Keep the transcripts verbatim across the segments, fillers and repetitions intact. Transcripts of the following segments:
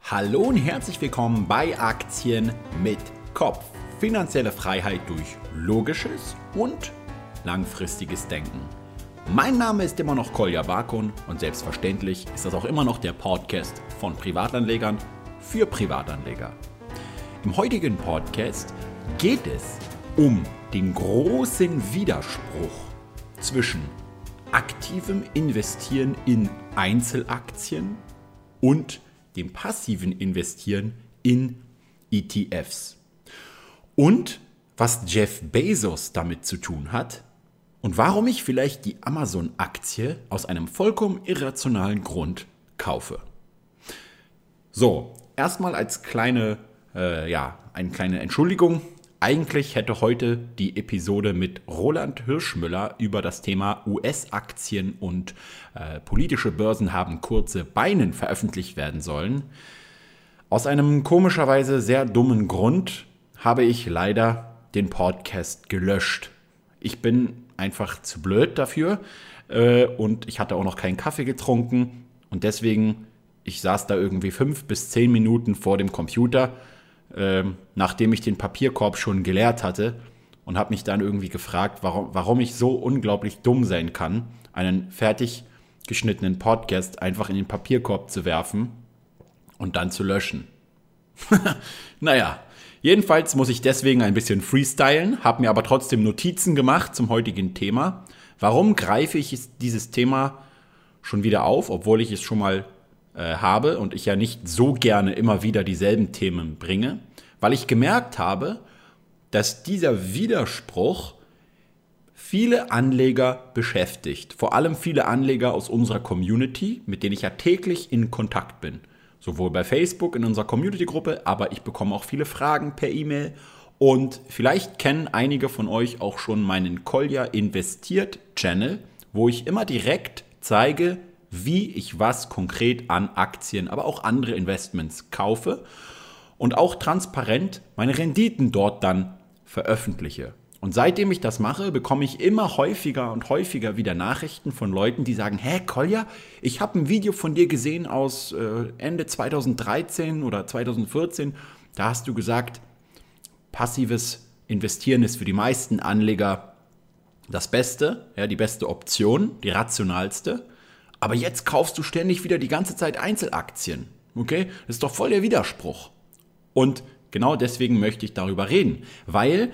Hallo und herzlich willkommen bei Aktien mit Kopf. Finanzielle Freiheit durch logisches und langfristiges Denken. Mein Name ist immer noch Kolja Bakun und selbstverständlich ist das auch immer noch der Podcast von Privatanlegern für Privatanleger. Im heutigen Podcast geht es um den großen Widerspruch zwischen aktivem Investieren in Einzelaktien und dem passiven Investieren in E T Fs. Und was Jeff Bezos damit zu tun hat und warum ich vielleicht die Amazon-Aktie aus einem vollkommen irrationalen Grund kaufe. So, erstmal als kleine, äh, ja, eine kleine Entschuldigung. Eigentlich hätte heute die Episode mit Roland Hirschmüller über das Thema U S-Aktien und äh, politische Börsen haben kurze Beine veröffentlicht werden sollen. Aus einem komischerweise sehr dummen Grund habe ich leider den Podcast gelöscht. Ich bin einfach zu blöd dafür äh, und ich hatte auch noch keinen Kaffee getrunken und deswegen, ich saß da irgendwie fünf bis zehn Minuten vor dem Computer, Ähm, nachdem ich den Papierkorb schon geleert hatte und habe mich dann irgendwie gefragt, warum, warum ich so unglaublich dumm sein kann, einen fertig geschnittenen Podcast einfach in den Papierkorb zu werfen und dann zu löschen. Naja, jedenfalls muss ich deswegen ein bisschen freestylen, habe mir aber trotzdem Notizen gemacht zum heutigen Thema. Warum greife ich dieses Thema schon wieder auf, obwohl ich es schon mal habe und ich ja nicht so gerne immer wieder dieselben Themen bringe, weil ich gemerkt habe, dass dieser Widerspruch viele Anleger beschäftigt. Vor allem viele Anleger aus unserer Community, mit denen ich ja täglich in Kontakt bin. Sowohl bei Facebook in unserer Community-Gruppe, aber ich bekomme auch viele Fragen per E-Mail. Und vielleicht kennen einige von euch auch schon meinen Kolja investiert Channel, wo ich immer direkt zeige, wie ich was konkret an Aktien, aber auch andere Investments kaufe und auch transparent meine Renditen dort dann veröffentliche. Und seitdem ich das mache, bekomme ich immer häufiger und häufiger wieder Nachrichten von Leuten, die sagen, hä Kolja, ich habe ein Video von dir gesehen aus äh, Ende zweitausenddreizehn oder zweitausendvierzehn, da hast du gesagt, passives Investieren ist für die meisten Anleger das Beste, ja, die beste Option, die rationalste. Aber jetzt kaufst du ständig wieder die ganze Zeit Einzelaktien. Okay? Das ist doch voll der Widerspruch. Und genau deswegen möchte ich darüber reden. Weil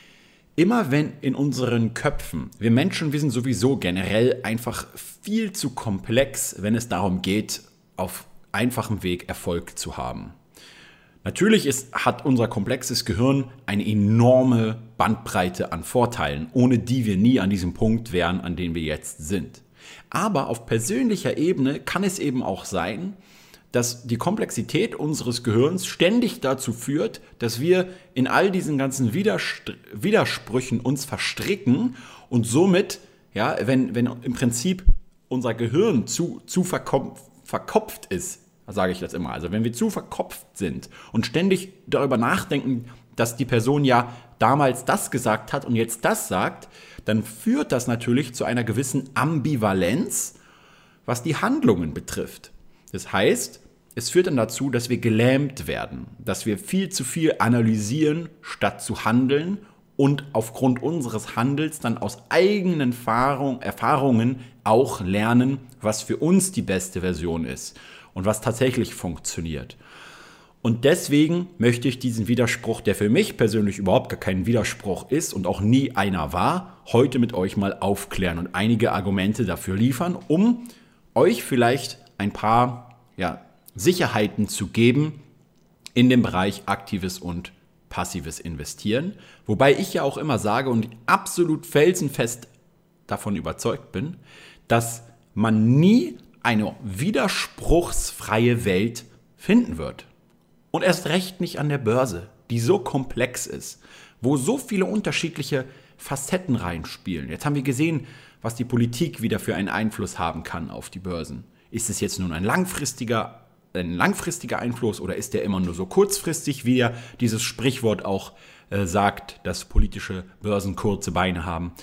immer wenn in unseren Köpfen, wir Menschen, wir sind sowieso generell einfach viel zu komplex, wenn es darum geht, auf einfachem Weg Erfolg zu haben. Natürlich ist, hat unser komplexes Gehirn eine enorme Bandbreite an Vorteilen, ohne die wir nie an diesem Punkt wären, an dem wir jetzt sind. Aber auf persönlicher Ebene kann es eben auch sein, dass die Komplexität unseres Gehirns ständig dazu führt, dass wir in all diesen ganzen Widerstr- Widersprüchen uns verstricken und somit, ja, wenn, wenn im Prinzip unser Gehirn zu, zu verkopf, verkopft ist, sage ich das immer, also wenn wir zu verkopft sind und ständig darüber nachdenken, dass die Person ja damals das gesagt hat und jetzt das sagt, dann führt das natürlich zu einer gewissen Ambivalenz, was die Handlungen betrifft. Das heißt, es führt dann dazu, dass wir gelähmt werden, dass wir viel zu viel analysieren, statt zu handeln und aufgrund unseres Handels dann aus eigenen Erfahrung, Erfahrungen auch lernen, was für uns die beste Version ist und was tatsächlich funktioniert. Und deswegen möchte ich diesen Widerspruch, der für mich persönlich überhaupt gar kein Widerspruch ist und auch nie einer war, heute mit euch mal aufklären und einige Argumente dafür liefern, um euch vielleicht ein paar ja, Sicherheiten zu geben in dem Bereich aktives und passives Investieren. Wobei ich ja auch immer sage und absolut felsenfest davon überzeugt bin, dass man nie eine widerspruchsfreie Welt finden wird. Und erst recht nicht an der Börse, die so komplex ist, wo so viele unterschiedliche Facetten reinspielen. Jetzt haben wir gesehen, was die Politik wieder für einen Einfluss haben kann auf die Börsen. Ist es jetzt nun ein langfristiger, ein langfristiger Einfluss oder ist der immer nur so kurzfristig, wie ja dieses Sprichwort auch äh, sagt, dass politische Börsen kurze Beine haben?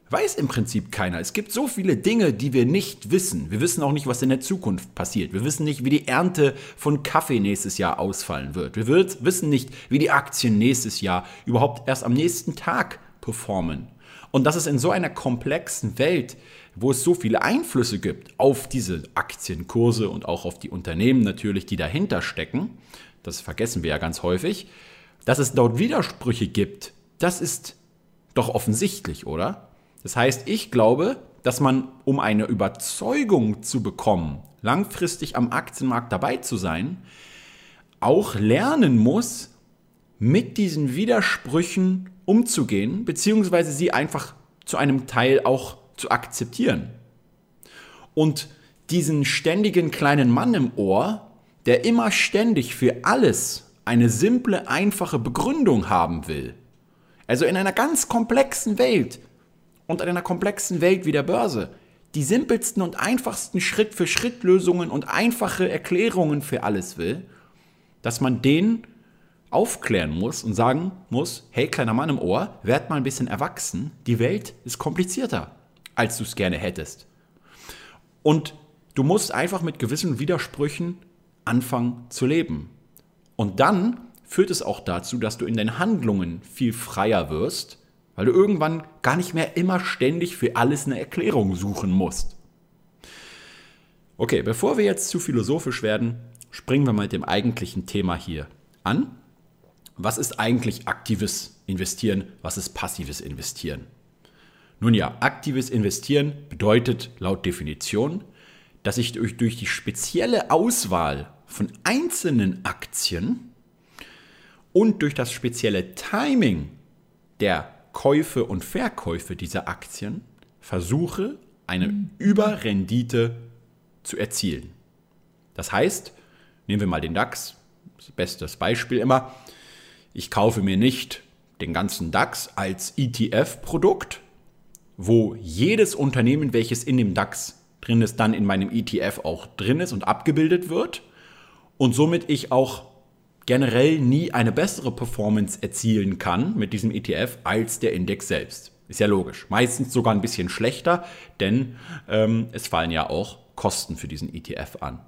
weiß im Prinzip keiner. Es gibt so viele Dinge, die wir nicht wissen. Wir wissen auch nicht, was in der Zukunft passiert. Wir wissen nicht, wie die Ernte von Kaffee nächstes Jahr ausfallen wird. Wir wissen nicht, wie die Aktien nächstes Jahr überhaupt erst am nächsten Tag performen. Und das ist in so einer komplexen Welt, wo es so viele Einflüsse gibt auf diese Aktienkurse und auch auf die Unternehmen natürlich, die dahinter stecken, das vergessen wir ja ganz häufig, dass es dort Widersprüche gibt, das ist doch offensichtlich, oder? Das heißt, ich glaube, dass man, um eine Überzeugung zu bekommen, langfristig am Aktienmarkt dabei zu sein, auch lernen muss, mit diesen Widersprüchen umzugehen, beziehungsweise sie einfach zu einem Teil auch zu akzeptieren. Und diesen ständigen kleinen Mann im Ohr, der immer ständig für alles eine simple, einfache Begründung haben will, also in einer ganz komplexen Welt und in einer komplexen Welt wie der Börse, die simpelsten und einfachsten Schritt-für-Schritt-Lösungen und einfache Erklärungen für alles will, dass man den aufklären muss und sagen muss, hey, kleiner Mann im Ohr, werd mal ein bisschen erwachsen, die Welt ist komplizierter, als du es gerne hättest. Und du musst einfach mit gewissen Widersprüchen anfangen zu leben. Und dann führt es auch dazu, dass du in deinen Handlungen viel freier wirst, weil du irgendwann gar nicht mehr immer ständig für alles eine Erklärung suchen musst. Okay, bevor wir jetzt zu philosophisch werden, springen wir mal mit dem eigentlichen Thema hier an. Was ist eigentlich aktives Investieren? Was ist passives Investieren? Nun ja, aktives Investieren bedeutet laut Definition, dass ich durch, durch die spezielle Auswahl von einzelnen Aktien und durch das spezielle Timing der Käufe und Verkäufe dieser Aktien versuche, eine Überrendite zu erzielen. Das heißt, nehmen wir mal den DAX, das beste Beispiel immer, ich kaufe mir nicht den ganzen DAX als E T F-Produkt, wo jedes Unternehmen, welches in dem DAX drin ist, dann in meinem E T F auch drin ist und abgebildet wird und somit ich auch generell nie eine bessere Performance erzielen kann mit diesem E T F als der Index selbst. Ist ja logisch. Meistens sogar ein bisschen schlechter, denn ähm, es fallen ja auch Kosten für diesen E T F an.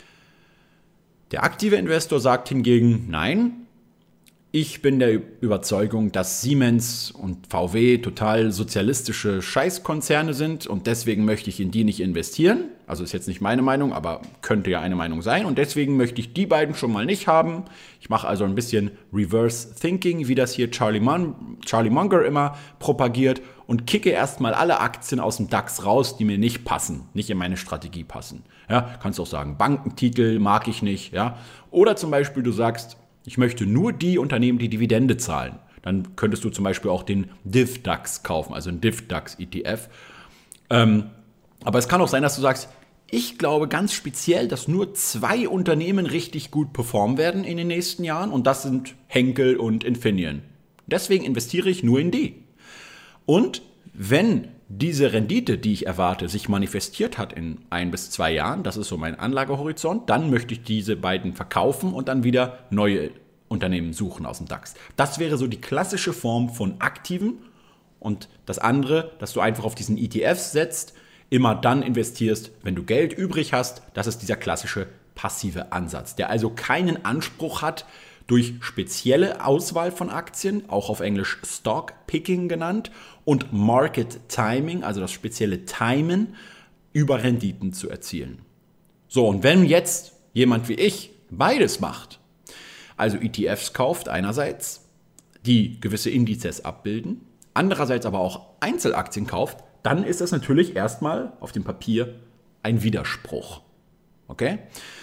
Der aktive Investor sagt hingegen, nein, ich bin der Überzeugung, dass Siemens und V W total sozialistische Scheißkonzerne sind und deswegen möchte ich in die nicht investieren. Also ist jetzt nicht meine Meinung, aber könnte ja eine Meinung sein und deswegen möchte ich die beiden schon mal nicht haben. Ich mache also ein bisschen Reverse Thinking, wie das hier Charlie, Mon- Charlie Munger immer propagiert und kicke erstmal alle Aktien aus dem DAX raus, die mir nicht passen, nicht in meine Strategie passen. Ja, kannst auch sagen, Bankentitel mag ich nicht. Ja? Oder zum Beispiel du sagst, ich möchte nur die Unternehmen, die Dividende zahlen. Dann könntest du zum Beispiel auch den D I V DAX kaufen, also einen D I V DAX E T F. Ähm, aber es kann auch sein, dass du sagst, ich glaube ganz speziell, dass nur zwei Unternehmen richtig gut performen werden in den nächsten Jahren und das sind Henkel und Infineon. Deswegen investiere ich nur in die. Und wenn diese Rendite, die ich erwarte, sich manifestiert hat in ein bis zwei Jahren, das ist so mein Anlagehorizont, dann möchte ich diese beiden verkaufen und dann wieder neue Unternehmen suchen aus dem DAX. Das wäre so die klassische Form von aktiven und das andere, dass du einfach auf diesen E T Fs setzt, immer dann investierst, wenn du Geld übrig hast, das ist dieser klassische passive Ansatz, der also keinen Anspruch hat, durch spezielle Auswahl von Aktien, auch auf Englisch Stock Picking genannt, und Market Timing, also das spezielle Timen, über Renditen zu erzielen. So, und wenn jetzt jemand wie ich beides macht, also E T Fs kauft einerseits, die gewisse Indizes abbilden, andererseits aber auch Einzelaktien kauft, dann ist das natürlich erstmal auf dem Papier ein Widerspruch. Okay?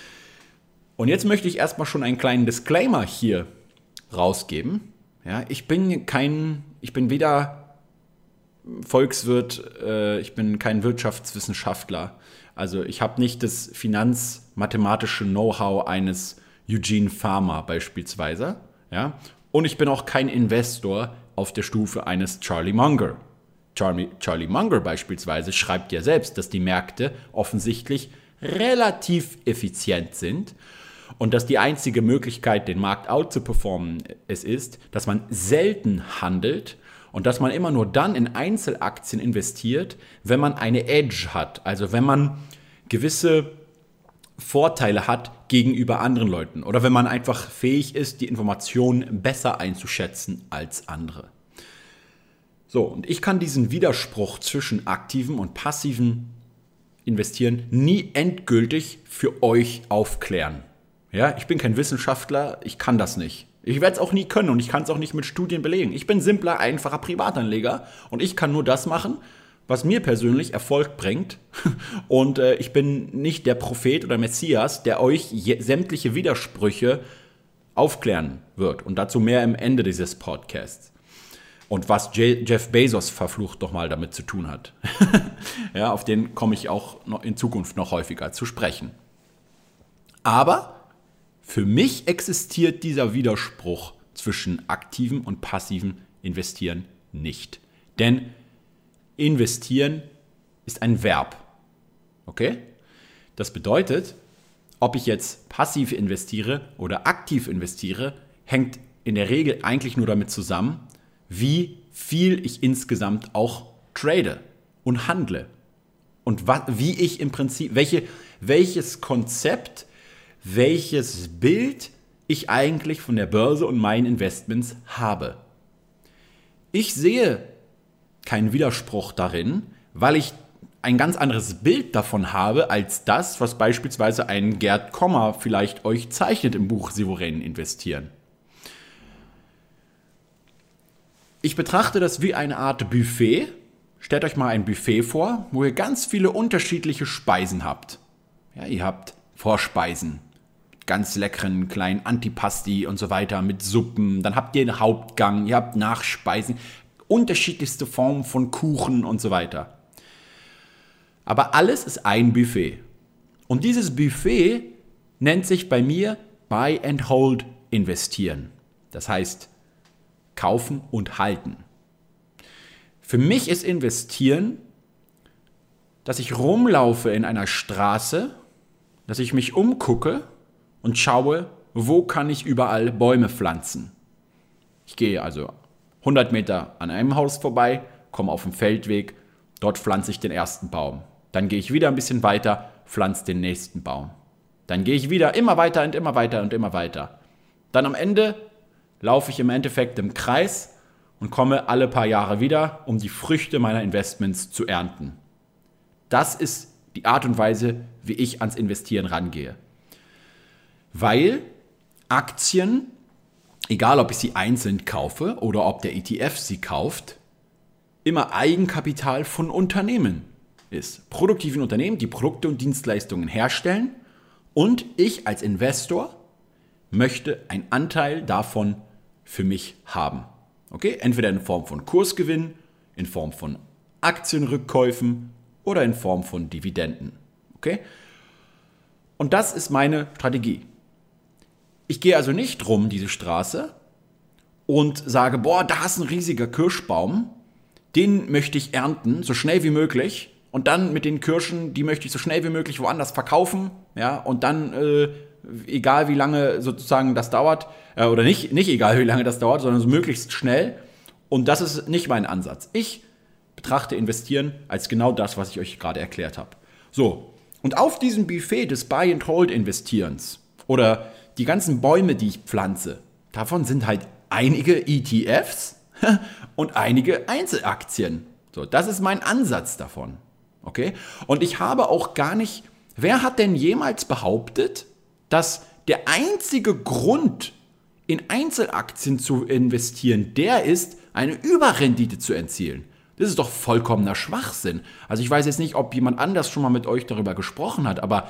Und jetzt möchte ich erstmal schon einen kleinen Disclaimer hier rausgeben. Ja, ich bin kein, ich bin weder Volkswirt, äh, ich bin kein Wirtschaftswissenschaftler. Also ich habe nicht das finanzmathematische Know-how eines Eugene Fama beispielsweise. Ja? Und ich bin auch kein Investor auf der Stufe eines Charlie Munger. Charlie, Charlie Munger beispielsweise schreibt ja selbst, dass die Märkte offensichtlich relativ effizient sind und dass die einzige Möglichkeit, den Markt out zu performen, es ist, dass man selten handelt und dass man immer nur dann in Einzelaktien investiert, wenn man eine Edge hat, also wenn man gewisse Vorteile hat gegenüber anderen Leuten oder wenn man einfach fähig ist, die Informationen besser einzuschätzen als andere. So, und ich kann diesen Widerspruch zwischen aktivem und passivem Investieren nie endgültig für euch aufklären. Ja, ich bin kein Wissenschaftler, ich kann das nicht. Ich werde es auch nie können und ich kann es auch nicht mit Studien belegen. Ich bin simpler, einfacher Privatanleger und ich kann nur das machen, was mir persönlich Erfolg bringt. Und äh, ich bin nicht der Prophet oder Messias, der euch je- sämtliche Widersprüche aufklären wird. Und dazu mehr am Ende dieses Podcasts. Und was Je- Jeff Bezos verflucht doch mal damit zu tun hat. Ja, auf den komme ich auch noch in Zukunft noch häufiger zu sprechen. Aber für mich existiert dieser Widerspruch zwischen aktivem und passivem Investieren nicht. Denn investieren ist ein Verb. Okay? Das bedeutet, ob ich jetzt passiv investiere oder aktiv investiere, hängt in der Regel eigentlich nur damit zusammen, wie viel ich insgesamt auch trade und handle. Und wie ich im Prinzip, welche, welches Konzept, welches Bild ich eigentlich von der Börse und meinen Investments habe. Ich sehe keinen Widerspruch darin, weil ich ein ganz anderes Bild davon habe, als das, was beispielsweise ein Gerd Kommer vielleicht euch zeichnet im Buch Souverän investieren. Ich betrachte das wie eine Art Buffet. Stellt euch mal ein Buffet vor, wo ihr ganz viele unterschiedliche Speisen habt. Ja, ihr habt Vorspeisen, ganz leckeren kleinen Antipasti und so weiter mit Suppen. Dann habt ihr den Hauptgang, ihr habt Nachspeisen, unterschiedlichste Formen von Kuchen und so weiter. Aber alles ist ein Buffet. Und dieses Buffet nennt sich bei mir Buy and Hold investieren. Das heißt, kaufen und halten. Für mich ist investieren, dass ich rumlaufe in einer Straße, dass ich mich umgucke und schaue, wo kann ich überall Bäume pflanzen. Ich gehe also hundert Meter an einem Haus vorbei, komme auf den Feldweg, dort pflanze ich den ersten Baum. Dann gehe ich wieder ein bisschen weiter, pflanze den nächsten Baum. Dann gehe ich wieder immer weiter und immer weiter und immer weiter. Dann am Ende laufe ich im Endeffekt im Kreis und komme alle paar Jahre wieder, um die Früchte meiner Investments zu ernten. Das ist die Art und Weise, wie ich ans Investieren rangehe. Weil Aktien, egal ob ich sie einzeln kaufe oder ob der E T F sie kauft, immer Eigenkapital von Unternehmen ist. Produktiven Unternehmen, die Produkte und Dienstleistungen herstellen und ich als Investor möchte einen Anteil davon für mich haben. Okay? Entweder in Form von Kursgewinn, in Form von Aktienrückkäufen oder in Form von Dividenden. Okay? Und das ist meine Strategie. Ich gehe also nicht rum, diese Straße, und sage, boah, da ist ein riesiger Kirschbaum, den möchte ich ernten, so schnell wie möglich, und dann mit den Kirschen, die möchte ich so schnell wie möglich woanders verkaufen, ja, und dann, äh, egal wie lange sozusagen das dauert, äh, oder nicht, nicht egal wie lange das dauert, sondern so möglichst schnell, und das ist nicht mein Ansatz. Ich betrachte Investieren als genau das, was ich euch gerade erklärt habe. So, und auf diesem Buffet des Buy-and-Hold-Investierens oder die ganzen Bäume, die ich pflanze, davon sind halt einige E T Fs und einige Einzelaktien. So, das ist mein Ansatz davon. Okay? Und ich habe auch gar nicht, wer hat denn jemals behauptet, dass der einzige Grund, in Einzelaktien zu investieren, der ist, eine Überrendite zu erzielen? Das ist doch vollkommener Schwachsinn. Also ich weiß jetzt nicht, ob jemand anders schon mal mit euch darüber gesprochen hat, aber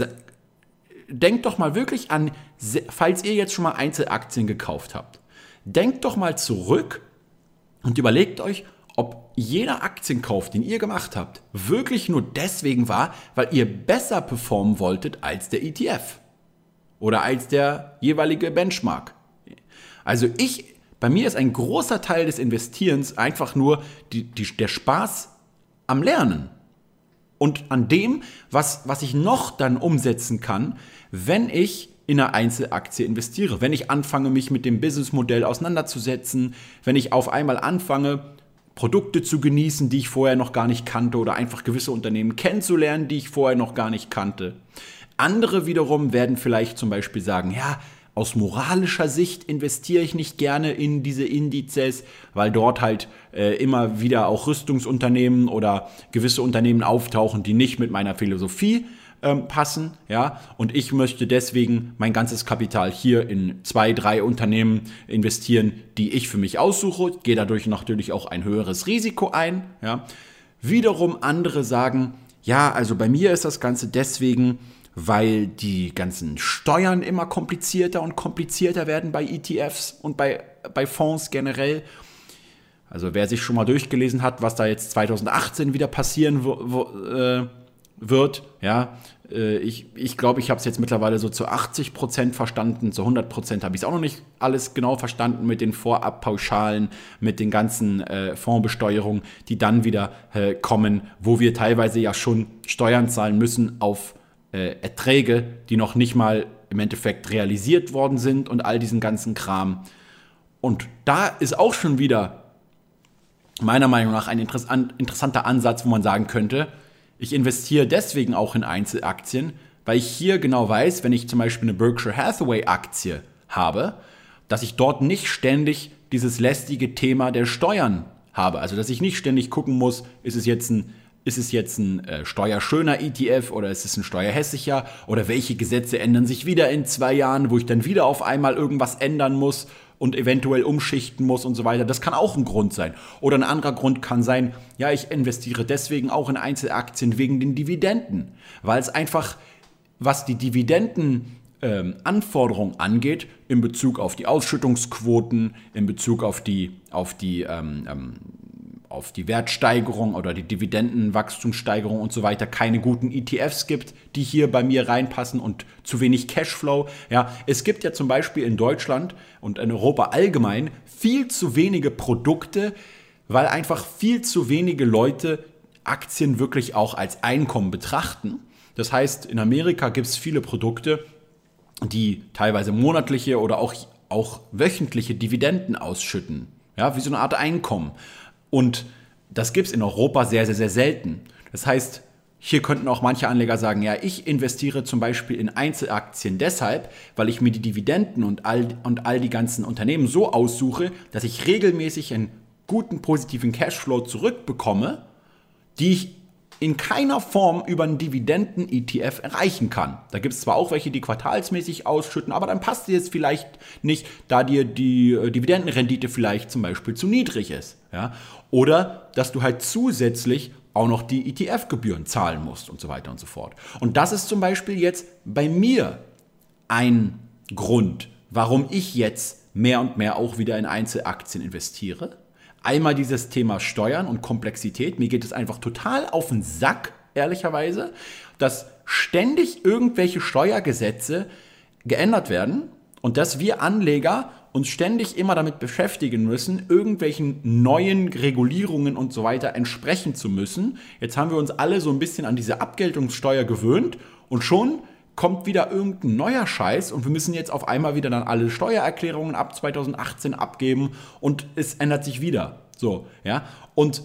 denkt doch mal wirklich an, falls ihr jetzt schon mal Einzelaktien gekauft habt, denkt doch mal zurück und überlegt euch, ob jeder Aktienkauf, den ihr gemacht habt, wirklich nur deswegen war, weil ihr besser performen wolltet als der E T F oder als der jeweilige Benchmark. Also ich, bei mir ist ein großer Teil des Investierens einfach nur die, die, der Spaß am Lernen und an dem, was, was ich noch dann umsetzen kann, wenn ich in eine Einzelaktie investiere. Wenn ich anfange, mich mit dem Businessmodell auseinanderzusetzen, wenn ich auf einmal anfange, Produkte zu genießen, die ich vorher noch gar nicht kannte oder einfach gewisse Unternehmen kennenzulernen, die ich vorher noch gar nicht kannte. Andere wiederum werden vielleicht zum Beispiel sagen, ja, aus moralischer Sicht investiere ich nicht gerne in diese Indizes, weil dort halt äh, immer wieder auch Rüstungsunternehmen oder gewisse Unternehmen auftauchen, die nicht mit meiner Philosophie ähm, passen. Ja? Und ich möchte deswegen mein ganzes Kapital hier in zwei, drei Unternehmen investieren, die ich für mich aussuche, gehe dadurch natürlich auch ein höheres Risiko ein. Ja? Wiederum andere sagen, ja, also bei mir ist das Ganze deswegen, weil die ganzen Steuern immer komplizierter und komplizierter werden bei E T Fs und bei, bei Fonds generell. Also wer sich schon mal durchgelesen hat, was da jetzt zwanzig achtzehn wieder passieren wo, wo, äh, wird, ja, äh, ich glaube, ich, glaub, ich habe es jetzt mittlerweile so zu achtzig Prozent verstanden, zu hundert Prozent habe ich es auch noch nicht alles genau verstanden mit den Vorabpauschalen, mit den ganzen äh, Fondsbesteuerungen, die dann wieder äh, kommen, wo wir teilweise ja schon Steuern zahlen müssen auf Äh, Erträge, die noch nicht mal im Endeffekt realisiert worden sind und all diesen ganzen Kram. Und da ist auch schon wieder meiner Meinung nach ein interess- interessanter Ansatz, wo man sagen könnte, ich investiere deswegen auch in Einzelaktien, weil ich hier genau weiß, wenn ich zum Beispiel eine Berkshire Hathaway Aktie habe, dass ich dort nicht ständig dieses lästige Thema der Steuern habe. Also dass ich nicht ständig gucken muss, ist es jetzt ein Ist es jetzt ein äh, steuerschöner E T F oder ist es ein steuerhässlicher oder welche Gesetze ändern sich wieder in zwei Jahren, wo ich dann wieder auf einmal irgendwas ändern muss und eventuell umschichten muss und so weiter. Das kann auch ein Grund sein. Oder ein anderer Grund kann sein, ja, ich investiere deswegen auch in Einzelaktien wegen den Dividenden, weil es einfach, was die Dividendenanforderungen ähm, angeht, in Bezug auf die Ausschüttungsquoten, in Bezug auf die, auf die ähm, ähm, auf die Wertsteigerung oder die Dividendenwachstumssteigerung und so weiter keine guten E T Fs gibt, die hier bei mir reinpassen und zu wenig Cashflow. Ja, es gibt ja zum Beispiel in Deutschland und in Europa allgemein viel zu wenige Produkte, weil einfach viel zu wenige Leute Aktien wirklich auch als Einkommen betrachten. Das heißt, in Amerika gibt es viele Produkte, die teilweise monatliche oder auch, auch wöchentliche Dividenden ausschütten. Ja, wie so eine Art Einkommen. Und das gibt es in Europa sehr, sehr, sehr selten. Das heißt, hier könnten auch manche Anleger sagen, ja, ich investiere zum Beispiel in Einzelaktien deshalb, weil ich mir die Dividenden und all, und all die ganzen Unternehmen so aussuche, dass ich regelmäßig einen guten, positiven Cashflow zurückbekomme, die ich in keiner Form über einen Dividenden-E T F erreichen kann. Da gibt es zwar auch welche, die quartalsmäßig ausschütten, aber dann passt dir jetzt vielleicht nicht, da dir die äh, Dividendenrendite vielleicht zum Beispiel zu niedrig ist. Ja? Oder dass du halt zusätzlich auch noch die E T F-Gebühren zahlen musst und so weiter und so fort. Und das ist zum Beispiel jetzt bei mir ein Grund, warum ich jetzt mehr und mehr auch wieder in Einzelaktien investiere. Einmal dieses Thema Steuern und Komplexität. Mir geht es einfach total auf den Sack, ehrlicherweise, dass ständig irgendwelche Steuergesetze geändert werden und dass wir Anleger uns ständig immer damit beschäftigen müssen, irgendwelchen neuen Regulierungen und so weiter entsprechen zu müssen. Jetzt haben wir uns alle so ein bisschen an diese Abgeltungssteuer gewöhnt und schon kommt wieder irgendein neuer Scheiß und wir müssen jetzt auf einmal wieder dann alle Steuererklärungen ab zwanzig achtzehn abgeben und es ändert sich wieder. So, ja. Und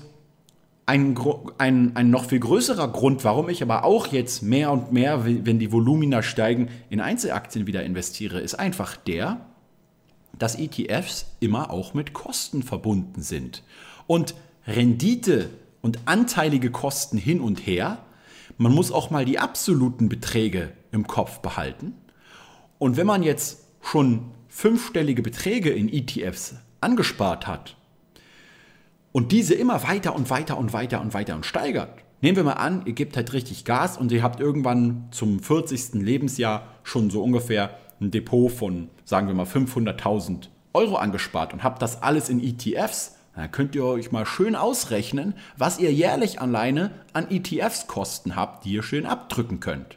ein, ein, ein noch viel größerer Grund, warum ich aber auch jetzt mehr und mehr, wenn die Volumina steigen, in Einzelaktien wieder investiere, ist einfach der, dass E T Fs immer auch mit Kosten verbunden sind. Und Rendite und anteilige Kosten hin und her, man muss auch mal die absoluten Beträge im Kopf behalten. Und wenn man jetzt schon fünfstellige Beträge in E T Fs angespart hat und diese immer weiter und weiter und weiter und weiter und steigert, nehmen wir mal an, ihr gebt halt richtig Gas und ihr habt irgendwann zum vierzigsten Lebensjahr schon so ungefähr ein Depot von, sagen wir mal, fünfhunderttausend Euro angespart und habt das alles in E T Fs, dann könnt ihr euch mal schön ausrechnen, was ihr jährlich alleine an E T Fs-Kosten habt, die ihr schön abdrücken könnt.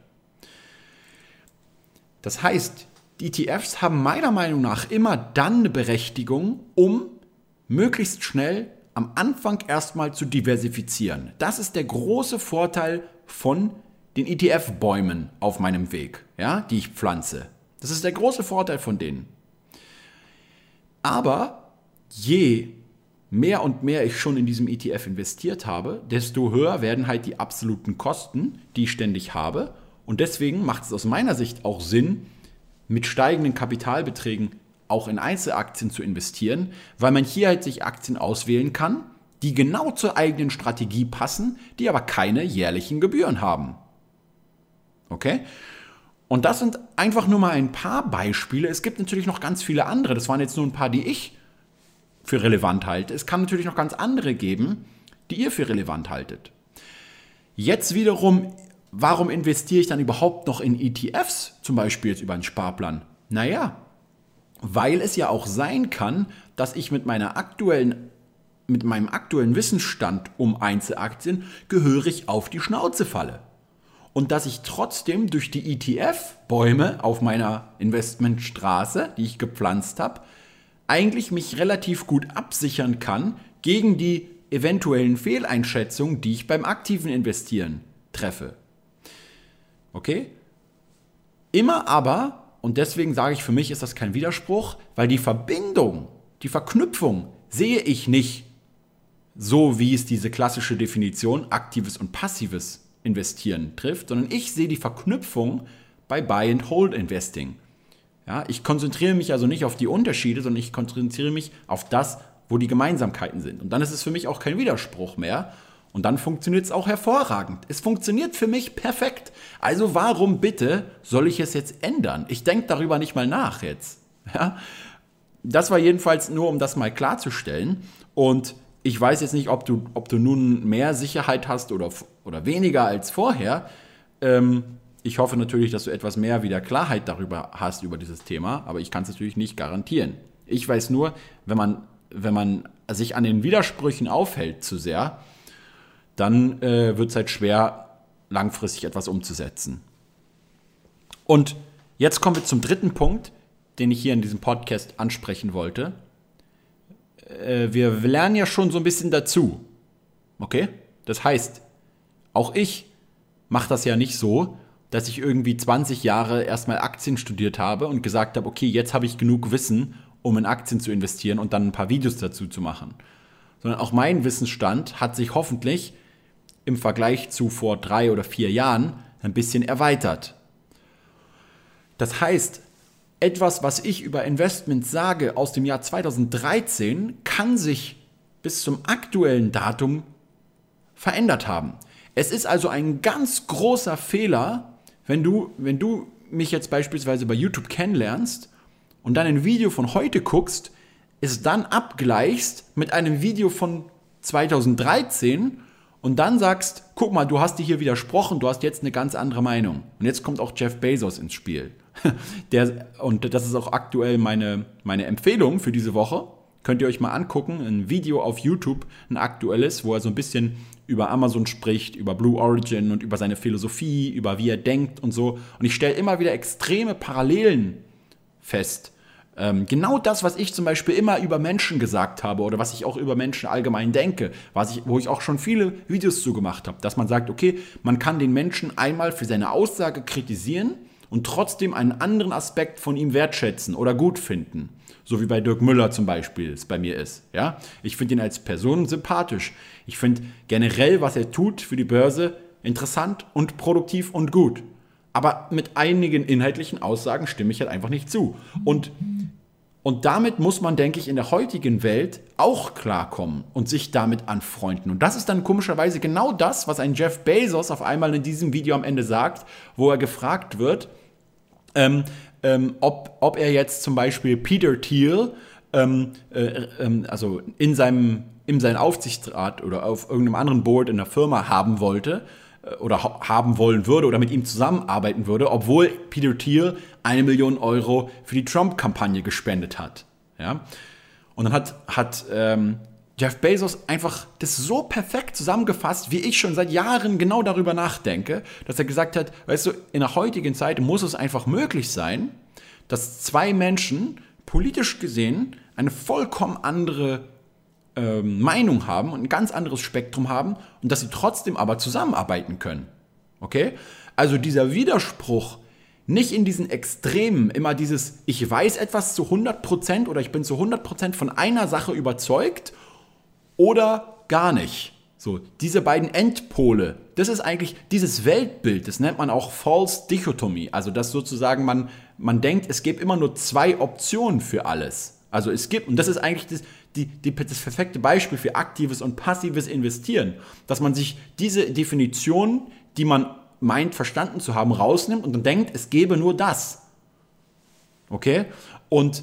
Das heißt, die E T Fs haben meiner Meinung nach immer dann eine Berechtigung, um möglichst schnell am Anfang erstmal zu diversifizieren. Das ist der große Vorteil von den E T F-Bäumen auf meinem Weg, ja, die ich pflanze. Das ist der große Vorteil von denen. Aber je mehr und mehr ich schon in diesem E T F investiert habe, desto höher werden halt die absoluten Kosten, die ich ständig habe. Und deswegen macht es aus meiner Sicht auch Sinn, mit steigenden Kapitalbeträgen auch in Einzelaktien zu investieren, weil man hier halt sich Aktien auswählen kann, die genau zur eigenen Strategie passen, die aber keine jährlichen Gebühren haben. Okay? Und das sind einfach nur mal ein paar Beispiele. Es gibt natürlich noch ganz viele andere. Das waren jetzt nur ein paar, die ich für relevant halte. Es kann natürlich noch ganz andere geben, die ihr für relevant haltet. Jetzt wiederum, warum investiere ich dann überhaupt noch in E T Fs, zum Beispiel jetzt über einen Sparplan? Naja, weil es ja auch sein kann, dass ich mit meiner aktuellen, mit meinem aktuellen Wissensstand um Einzelaktien gehörig auf die Schnauze falle. Und dass ich trotzdem durch die E T F-Bäume auf meiner Investmentstraße, die ich gepflanzt habe, eigentlich mich relativ gut absichern kann gegen die eventuellen Fehleinschätzungen, die ich beim aktiven Investieren treffe. Okay? Immer aber, und deswegen sage ich, für mich ist das kein Widerspruch, weil die Verbindung, die Verknüpfung sehe ich nicht so, wie es diese klassische Definition aktives und passives Investieren trifft, sondern ich sehe die Verknüpfung bei Buy-and-Hold-Investing. Ja, ich konzentriere mich also nicht auf die Unterschiede, sondern ich konzentriere mich auf das, wo die Gemeinsamkeiten sind. Und dann ist es für mich auch kein Widerspruch mehr. Und dann funktioniert es auch hervorragend. Es funktioniert für mich perfekt. Also warum bitte soll ich es jetzt ändern? Ich denke darüber nicht mal nach jetzt. Ja? Das war jedenfalls nur, um das mal klarzustellen. Und ich weiß jetzt nicht, ob du, ob du nun mehr Sicherheit hast oder, oder weniger als vorher. Ähm, ich hoffe natürlich, dass du etwas mehr wieder Klarheit darüber hast, über dieses Thema. Aber ich kann es natürlich nicht garantieren. Ich weiß nur, wenn man, wenn man sich an den Widersprüchen aufhält zu sehr, dann äh, wird es halt schwer, langfristig etwas umzusetzen. Und jetzt kommen wir zum dritten Punkt, den ich hier in diesem Podcast ansprechen wollte. Äh, wir lernen ja schon so ein bisschen dazu. Okay? Das heißt, auch ich mache das ja nicht so, dass ich irgendwie zwanzig Jahre erstmal Aktien studiert habe und gesagt habe, okay, jetzt habe ich genug Wissen, um in Aktien zu investieren und dann ein paar Videos dazu zu machen. Sondern auch mein Wissensstand hat sich hoffentlich im Vergleich zu vor drei oder vier Jahren ein bisschen erweitert. Das heißt, etwas, was ich über Investments sage aus dem Jahr zweitausenddreizehn, kann sich bis zum aktuellen Datum verändert haben. Es ist also ein ganz großer Fehler, wenn du, wenn du mich jetzt beispielsweise bei YouTube kennenlernst und dann ein Video von heute guckst, es dann abgleichst mit einem Video von zweitausenddreizehn und dann sagst, guck mal, du hast dir hier widersprochen, du hast jetzt eine ganz andere Meinung. Und jetzt kommt auch Jeff Bezos ins Spiel. Der, und das ist auch aktuell meine, meine Empfehlung für diese Woche. Könnt ihr euch mal angucken, ein Video auf YouTube, ein aktuelles, wo er so ein bisschen über Amazon spricht, über Blue Origin und über seine Philosophie, über wie er denkt und so. Und ich stelle immer wieder extreme Parallelen fest. Ähm, genau das, was ich zum Beispiel immer über Menschen gesagt habe oder was ich auch über Menschen allgemein denke, was ich, wo ich auch schon viele Videos zu gemacht habe, dass man sagt, okay, man kann den Menschen einmal für seine Aussage kritisieren und trotzdem einen anderen Aspekt von ihm wertschätzen oder gut finden. So wie bei Dirk Müller zum Beispiel es bei mir ist. Ja? Ich finde ihn als Person sympathisch. Ich finde generell, was er tut für die Börse, interessant und produktiv und gut. Aber mit einigen inhaltlichen Aussagen stimme ich halt einfach nicht zu. Und, und damit muss man, denke ich, in der heutigen Welt auch klarkommen und sich damit anfreunden. Und das ist dann komischerweise genau das, was ein Jeff Bezos auf einmal in diesem Video am Ende sagt, wo er gefragt wird, ähm, ähm, ob, ob er jetzt zum Beispiel Peter Thiel, ähm, äh, ähm, also in seinem, in seinem Aufsichtsrat oder auf irgendeinem anderen Board in der Firma haben wollte, oder haben wollen würde oder mit ihm zusammenarbeiten würde, obwohl Peter Thiel eine Million Euro für die Trump-Kampagne gespendet hat. Ja? Und dann hat, hat ähm, Jeff Bezos einfach das so perfekt zusammengefasst, wie ich schon seit Jahren genau darüber nachdenke, dass er gesagt hat, weißt du, in der heutigen Zeit muss es einfach möglich sein, dass zwei Menschen politisch gesehen eine vollkommen andere Meinung haben und ein ganz anderes Spektrum haben und dass sie trotzdem aber zusammenarbeiten können. Okay? Also dieser Widerspruch, nicht in diesen Extremen immer dieses, ich weiß etwas zu hundert Prozent oder ich bin zu hundert Prozent von einer Sache überzeugt oder gar nicht. So, diese beiden Endpole, das ist eigentlich dieses Weltbild, das nennt man auch False Dichotomie. Also, dass sozusagen man, man denkt, es gibt immer nur zwei Optionen für alles. Also, es gibt, und das ist eigentlich das, die, die, das perfekte Beispiel für aktives und passives Investieren, dass man sich diese Definition, die man meint, verstanden zu haben, rausnimmt und dann denkt, es gäbe nur das. Okay? Und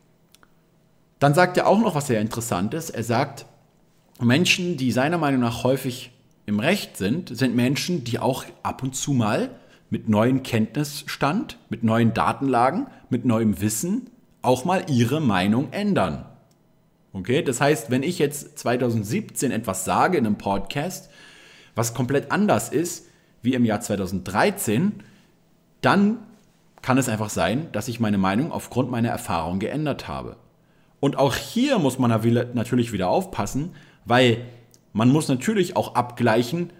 dann sagt er auch noch was sehr Interessantes. Er sagt, Menschen, die seiner Meinung nach häufig im Recht sind, sind Menschen, die auch ab und zu mal mit neuem Kenntnisstand, mit neuen Datenlagen, mit neuem Wissen auch mal ihre Meinung ändern. Okay? Das heißt, wenn ich jetzt zwanzig siebzehn etwas sage in einem Podcast, was komplett anders ist wie im Jahr zwanzig dreizehn, dann kann es einfach sein, dass ich meine Meinung aufgrund meiner Erfahrung geändert habe. Und auch hier muss man natürlich wieder aufpassen, weil man muss natürlich auch abgleichen,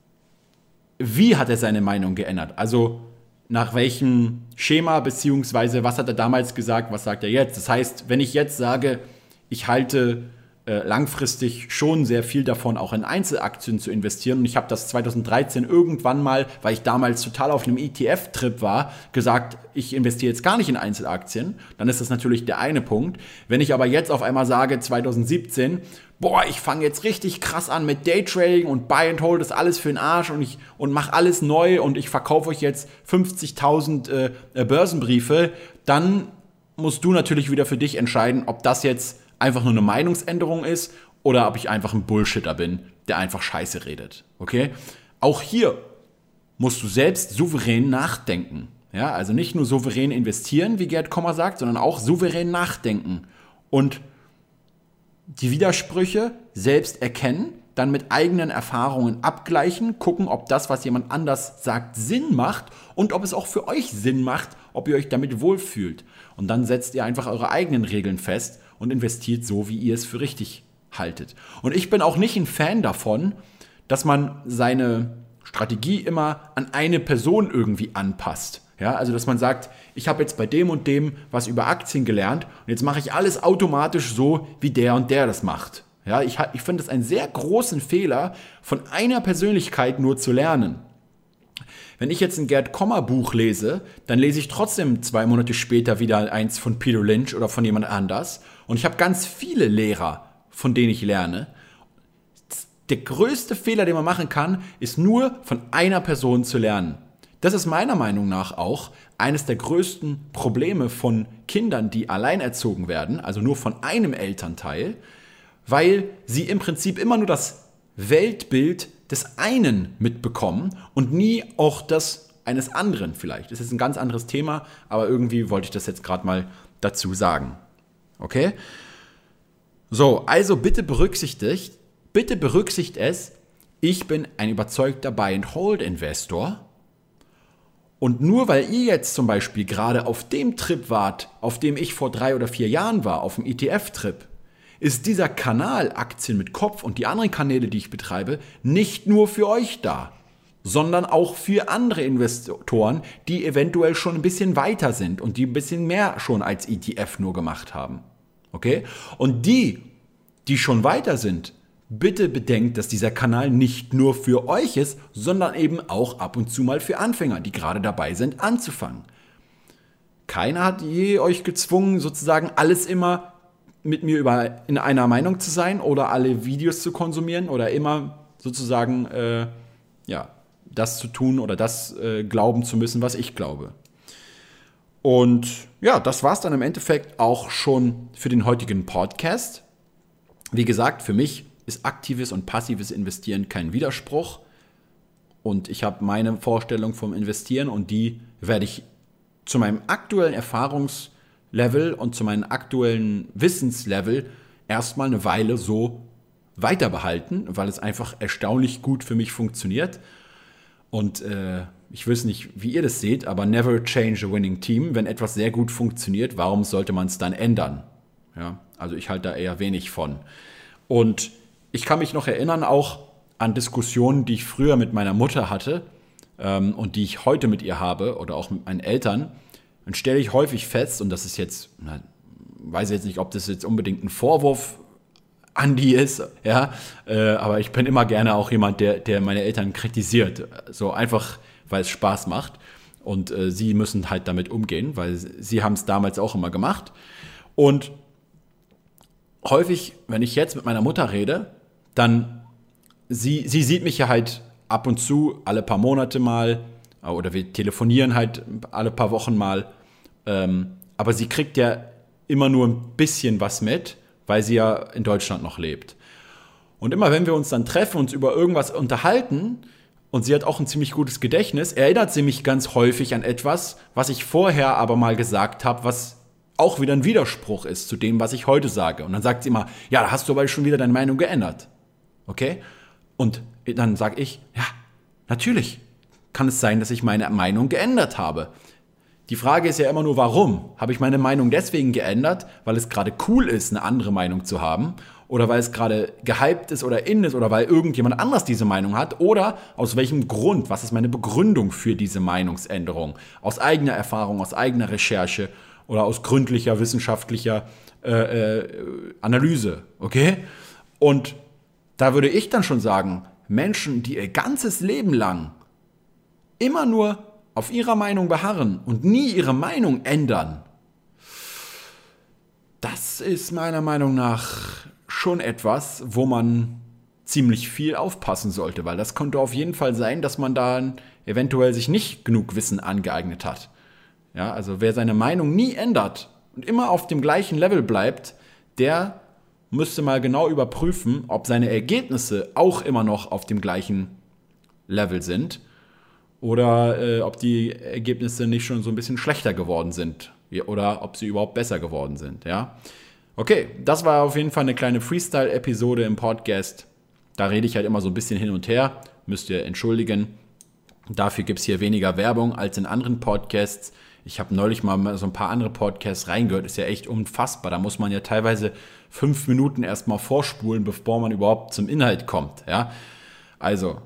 wie hat er seine Meinung geändert. Also nach welchem Schema, beziehungsweise was hat er damals gesagt, was sagt er jetzt. Das heißt, wenn ich jetzt sage, ich halte äh, langfristig schon sehr viel davon, auch in Einzelaktien zu investieren. Und ich habe das zwanzig dreizehn irgendwann mal, weil ich damals total auf einem E T F-Trip war, gesagt, ich investiere jetzt gar nicht in Einzelaktien. Dann ist das natürlich der eine Punkt. Wenn ich aber jetzt auf einmal sage, zwanzig siebzehn, boah, ich fange jetzt richtig krass an mit Daytrading und Buy and Hold, das alles für den Arsch und ich und mache alles neu und ich verkaufe euch jetzt fünfzigtausend äh, Börsenbriefe, dann musst du natürlich wieder für dich entscheiden, ob das jetzt einfach nur eine Meinungsänderung ist oder ob ich einfach ein Bullshitter bin, der einfach Scheiße redet. Okay? Auch hier musst du selbst souverän nachdenken. Ja, also nicht nur souverän investieren, wie Gerd Kommer sagt, sondern auch souverän nachdenken und die Widersprüche selbst erkennen, dann mit eigenen Erfahrungen abgleichen, gucken, ob das, was jemand anders sagt, Sinn macht und ob es auch für euch Sinn macht, ob ihr euch damit wohlfühlt. Und dann setzt ihr einfach eure eigenen Regeln fest und investiert so, wie ihr es für richtig haltet. Und ich bin auch nicht ein Fan davon, dass man seine Strategie immer an eine Person irgendwie anpasst. Ja, also dass man sagt, ich habe jetzt bei dem und dem was über Aktien gelernt und jetzt mache ich alles automatisch so, wie der und der das macht. Ja, ich, ich finde das einen sehr großen Fehler, von einer Persönlichkeit nur zu lernen. Wenn ich jetzt ein Gerd Kommer Buch lese, dann lese ich trotzdem zwei Monate später wieder eins von Peter Lynch oder von jemand anders. Und ich habe ganz viele Lehrer, von denen ich lerne. Der größte Fehler, den man machen kann, ist nur von einer Person zu lernen. Das ist meiner Meinung nach auch eines der größten Probleme von Kindern, die alleinerzogen werden, also nur von einem Elternteil, weil sie im Prinzip immer nur das Weltbild des einen mitbekommen und nie auch das eines anderen vielleicht. Das ist ein ganz anderes Thema, aber irgendwie wollte ich das jetzt gerade mal dazu sagen. Okay? So, also bitte berücksichtigt, bitte berücksichtigt es, ich bin ein überzeugter Buy-and-Hold-Investor. Und nur weil ihr jetzt zum Beispiel gerade auf dem Trip wart, auf dem ich vor drei oder vier Jahren war, auf dem E T F-Trip, ist dieser Kanal Aktien mit Kopf und die anderen Kanäle, die ich betreibe, nicht nur für euch da, sondern auch für andere Investoren, die eventuell schon ein bisschen weiter sind und die ein bisschen mehr schon als E T F nur gemacht haben. Okay? Und die, die schon weiter sind, bitte bedenkt, dass dieser Kanal nicht nur für euch ist, sondern eben auch ab und zu mal für Anfänger, die gerade dabei sind, anzufangen. Keiner hat je euch gezwungen, sozusagen alles immer mit mir über, in einer Meinung zu sein oder alle Videos zu konsumieren oder immer sozusagen äh, ja, das zu tun oder das äh, glauben zu müssen, was ich glaube. Und ja, das war es dann im Endeffekt auch schon für den heutigen Podcast. Wie gesagt, für mich ist aktives und passives Investieren kein Widerspruch. Und ich habe meine Vorstellung vom Investieren und die werde ich zu meinem aktuellen Erfahrungslevel und zu meinem aktuellen Wissenslevel erstmal eine Weile so weiter behalten, weil es einfach erstaunlich gut für mich funktioniert. Und äh, ich weiß nicht, wie ihr das seht, aber never change a winning team. Wenn etwas sehr gut funktioniert, warum sollte man es dann ändern? Ja, also ich halte da eher wenig von. Und ich kann mich noch erinnern auch an Diskussionen, die ich früher mit meiner Mutter hatte, ähm, und die ich heute mit ihr habe oder auch mit meinen Eltern, dann stelle ich häufig fest, und das ist jetzt, na, weiß jetzt nicht, ob das jetzt unbedingt ein Vorwurf an die ist, ja, äh, aber ich bin immer gerne auch jemand, der, der meine Eltern kritisiert, so einfach, weil es Spaß macht und äh, sie müssen halt damit umgehen, weil sie haben es damals auch immer gemacht und häufig, wenn ich jetzt mit meiner Mutter rede, dann, sie, sie sieht mich ja halt ab und zu, alle paar Monate mal, oder wir telefonieren halt alle paar Wochen mal, ähm, aber sie kriegt ja immer nur ein bisschen was mit, weil sie ja in Deutschland noch lebt. Und immer wenn wir uns dann treffen, uns über irgendwas unterhalten, und sie hat auch ein ziemlich gutes Gedächtnis, erinnert sie mich ganz häufig an etwas, was ich vorher aber mal gesagt habe, was auch wieder ein Widerspruch ist zu dem, was ich heute sage. Und dann sagt sie immer, ja, da hast du aber schon wieder deine Meinung geändert. Okay? Und dann sage ich, ja, natürlich kann es sein, dass ich meine Meinung geändert habe. Die Frage ist ja immer nur, warum? Habe ich meine Meinung deswegen geändert, weil es gerade cool ist, eine andere Meinung zu haben? Oder weil es gerade gehypt ist oder in ist? Oder weil irgendjemand anders diese Meinung hat? Oder aus welchem Grund? Was ist meine Begründung für diese Meinungsänderung? Aus eigener Erfahrung, aus eigener Recherche oder aus gründlicher, wissenschaftlicher äh, äh, Analyse? Okay? Und da würde ich dann schon sagen, Menschen, die ihr ganzes Leben lang immer nur auf ihrer Meinung beharren und nie ihre Meinung ändern, das ist meiner Meinung nach schon etwas, wo man ziemlich viel aufpassen sollte, weil das könnte auf jeden Fall sein, dass man da eventuell sich nicht genug Wissen angeeignet hat. Ja, also wer seine Meinung nie ändert und immer auf dem gleichen Level bleibt, der müsste mal genau überprüfen, ob seine Ergebnisse auch immer noch auf dem gleichen Level sind. Oder äh, ob die Ergebnisse nicht schon so ein bisschen schlechter geworden sind. Oder ob sie überhaupt besser geworden sind. Ja? Okay, das war auf jeden Fall eine kleine Freestyle-Episode im Podcast. Da rede ich halt immer so ein bisschen hin und her. Müsst ihr entschuldigen. Dafür gibt es hier weniger Werbung als in anderen Podcasts. Ich habe neulich mal so ein paar andere Podcasts reingehört. Ist ja echt unfassbar. Da muss man ja teilweise fünf Minuten erstmal vorspulen, bevor man überhaupt zum Inhalt kommt. Ja? Also,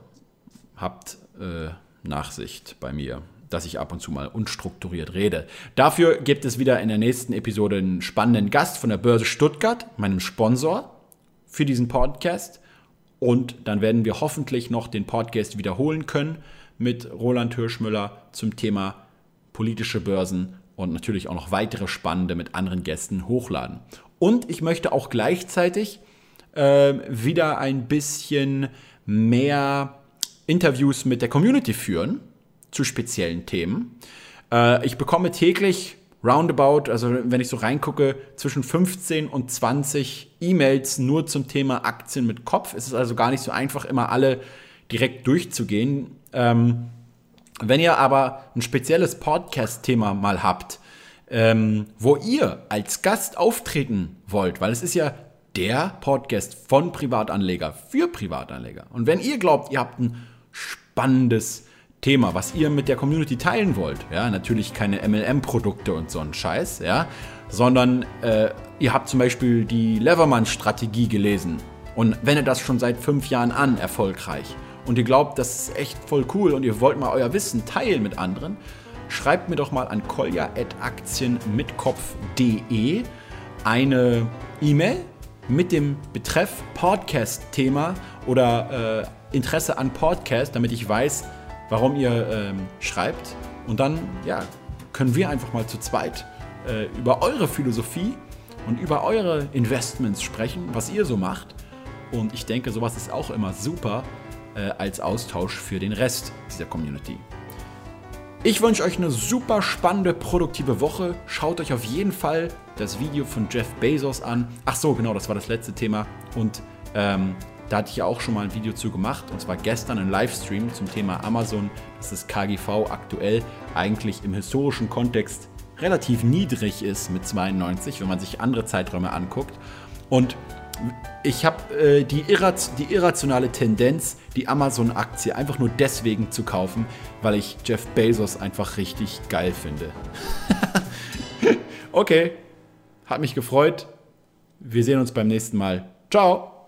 habt Äh, Nachsicht bei mir, dass ich ab und zu mal unstrukturiert rede. Dafür gibt es wieder in der nächsten Episode einen spannenden Gast von der Börse Stuttgart, meinem Sponsor für diesen Podcast. Und dann werden wir hoffentlich noch den Podcast wiederholen können mit Roland Hirschmüller zum Thema politische Börsen und natürlich auch noch weitere spannende mit anderen Gästen hochladen. Und ich möchte auch gleichzeitig äh, wieder ein bisschen mehr Interviews mit der Community führen zu speziellen Themen. Äh, ich bekomme täglich roundabout, also wenn ich so reingucke, zwischen fünfzehn und zwanzig E-Mails nur zum Thema Aktien mit Kopf. Es ist also gar nicht so einfach, immer alle direkt durchzugehen. Ähm, wenn ihr aber ein spezielles Podcast-Thema mal habt, ähm, wo ihr als Gast auftreten wollt, weil es ist ja der Podcast von Privatanleger für Privatanleger. Und wenn ihr glaubt, ihr habt ein spannendes Thema, was ihr mit der Community teilen wollt, ja, natürlich keine M L M-Produkte und so ein Scheiß, ja, sondern äh, ihr habt zum Beispiel die Levermann-Strategie gelesen und wendet das schon seit fünf Jahren an, erfolgreich, und ihr glaubt, das ist echt voll cool und ihr wollt mal euer Wissen teilen mit anderen, schreibt mir doch mal an kolja at aktienmitkopf punkt de eine E-Mail mit dem Betreff Podcast-Thema oder äh, Interesse an Podcast, damit ich weiß, warum ihr ähm, schreibt. Und dann ja, können wir einfach mal zu zweit äh, über eure Philosophie und über eure Investments sprechen, was ihr so macht. Und ich denke, sowas ist auch immer super äh, als Austausch für den Rest dieser Community. Ich wünsche euch eine super spannende, produktive Woche. Schaut euch auf jeden Fall das Video von Jeff Bezos an. Ach so, genau, das war das letzte Thema. Und ähm, da hatte ich ja auch schon mal ein Video zu gemacht. Und zwar gestern ein Livestream zum Thema Amazon, dass das K G V aktuell eigentlich im historischen Kontext relativ niedrig ist mit zweiundneunzig, wenn man sich andere Zeiträume anguckt. Und ich habe äh, die, irrat- die irrationale Tendenz, die Amazon-Aktie einfach nur deswegen zu kaufen, weil ich Jeff Bezos einfach richtig geil finde. Okay, hat mich gefreut. Wir sehen uns beim nächsten Mal. Ciao!